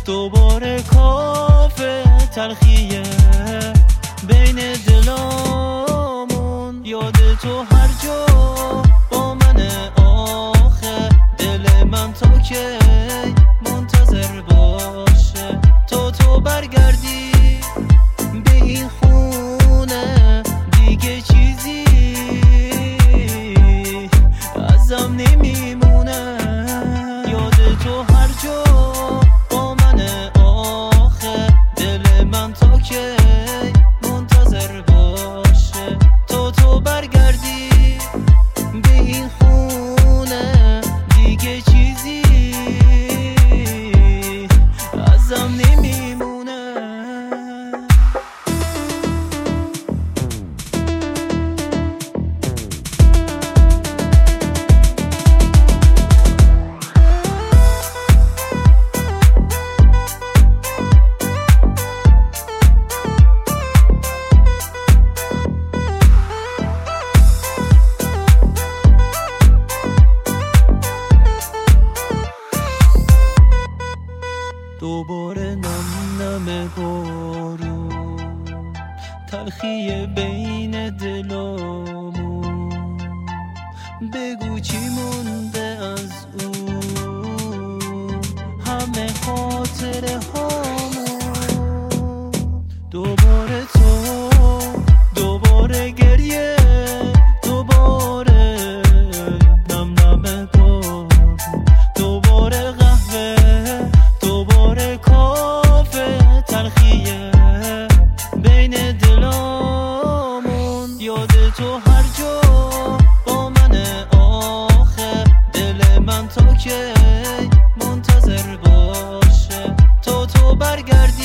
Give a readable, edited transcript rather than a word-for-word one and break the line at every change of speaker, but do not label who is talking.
دوباره کافه تلخیه بین دلامون، یاد تو هر جا با منه آخه، دل من تا کی منتظر باشه تو برگردی به این خونه، دیگه چیزی ازم نمیمونه، یاد تو هر جا با منه آخه، دل من تا کی منتظر باشه تو برگردی به این خونه، دیگه چیزی ازم نمیمونه. دوباره نم نم بارون، تلخی بین دلامون، بگو چی مونده از اون همه خاطره هامون. دوباره تو، دوباره گریه، دوباره نم نم بارون، دوباره قهوه، دوباره کافه تلخیه بین دلامون، یاد تو هر جا با منه آخه، دل من تا کی منتظر باشه تو برگردی